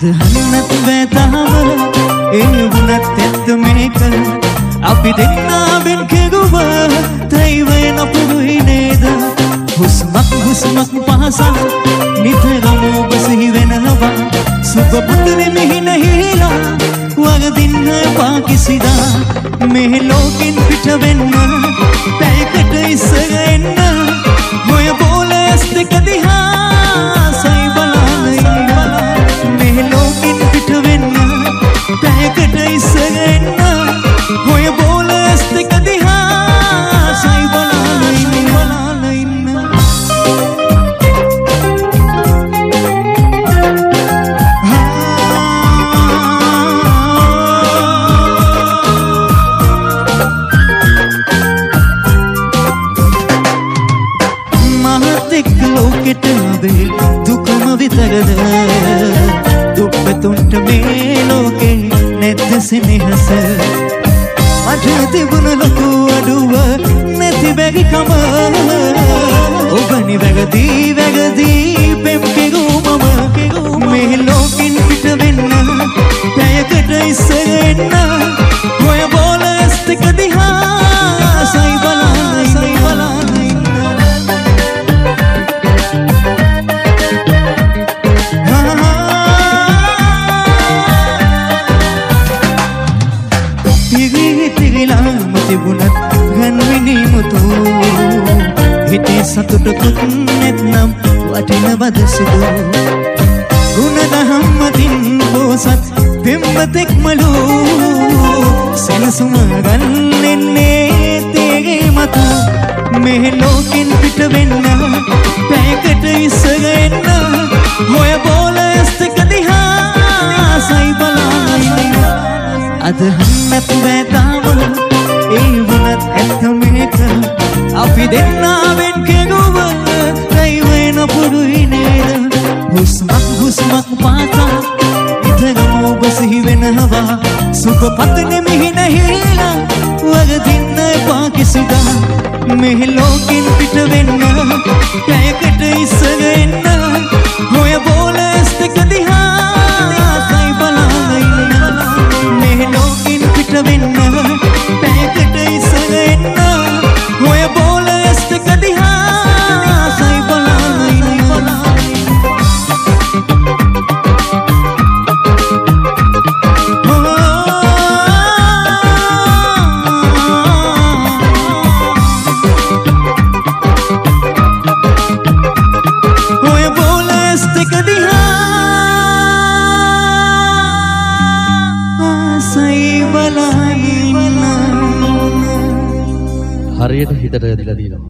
අදහන්නත් බෑතාව ඒ වුණත් ඇත්ත මේක අපි දෙන්නාවෙන් කෙරුව තයිවෙන පුරුයි නේද හුස්මක් පහසා නිතරම ඔබ සිහි වෙනවා සුබ පුතුනේ මෙහි නැහිලා වගදින්න එපා කිසිදා මේ ලෝකෙන් පිට වෙන්න පැයකට ඉස්සර එන්න මොය බෝලස් දෙක දිහා සයි බලන්න මේ ලෝකෙන් පිට වෙන්න පැයකට ඉස්සර එන්න මොය බෝලස් දෙක දිහා සයි බලන්න දුකම විතරද දුක්පතුන්ට මේ ලෝකේ නැද්ද සෙනෙහස මට තිබුණ ලොකු අඩුව නැති බැරිකම ඔබනි වැගදී පෙම් කෙරූ මම මේ ලෝකෙන් පිට වෙන්න පැයකට ඉස්සර එන්න ඔය බෝලස් දෙක දිහා සයි බලන්න තිබුණත් ගන්විනීමුතු හිතේ සතුටකුත් නැත්නම් වටිනවද සුදු ගුණදහම් මතින් බෝසත් පෙම්වතෙක්මලු සෙනසුම ගන්නෙන්නේ තේගේ මතු මේ ලෝකෙන් පිට වෙන්න පැයකට ඉස්සර එන්න හොය බෝලස් දෙක දිහා සයි බලන්න අදහන්නත් බෑතාව ඒ වුණත් ඇත්ත මේක අපි දෙන්නාවෙන් කෙරුව තයිවෙන පුරුයි නේද හුස්මක් පාසා නිතරම ඔබ සිහි වෙනවා සුබ පතනේ මෙහි නැහිලා වගදින්න එපා කිසිදා මේ ලෝකෙන් පිට වෙන්න පැයකට ඉස්සර එන්න හොය බෝලස් දෙක දිහා සයි බලන්න මේ ලෝකෙන් පිට වෙන්න පැයකට ඉස්සර එන්න ඔය බෝලස් දෙක දිහා සයි බලන්න ඔය බෝලස් දෙක දිහා සයි බලන්න හරියට හිතට ඇදලා දිනවා